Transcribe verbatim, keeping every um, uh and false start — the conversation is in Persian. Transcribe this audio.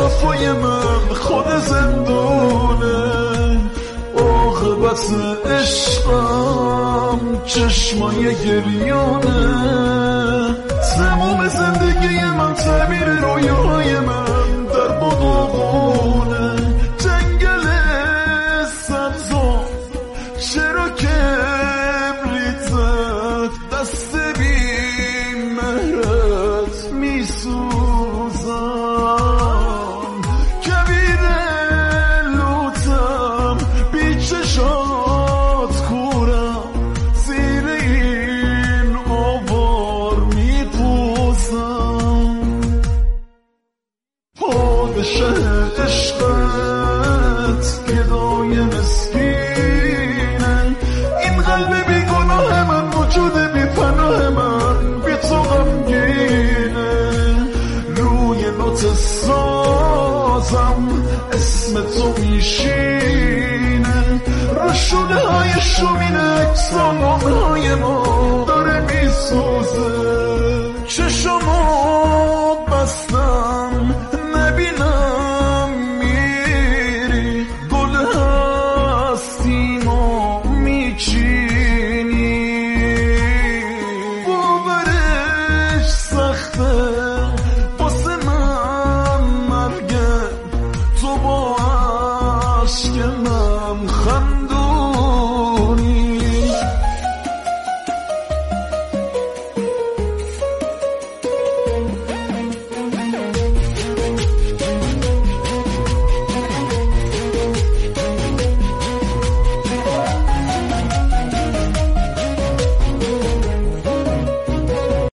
وفای من خود زندونه، عاقبت عشقم چشمای گریانه، تمام زندگی من تعبیر رویاهای من در بادوغونه، جنگل سبزم چرا کبریتت دست بی مهرت میسوزم، کبیر لوتم بی چشات کورم زیر این آوار میپوزم، پادشه عشقت گدای مسکینه، این قلب بی گناه من وجود بی پناه من بی تو غمگینه، روی نوت سازم اسم تو میشینه، رو شونه های شومینه سامانه های ما داره میسوزه، چشمو بستم نبینم میری، گل هستیمو میچینی، باورش سخته واسه من مرگه، تو با عشق من خنده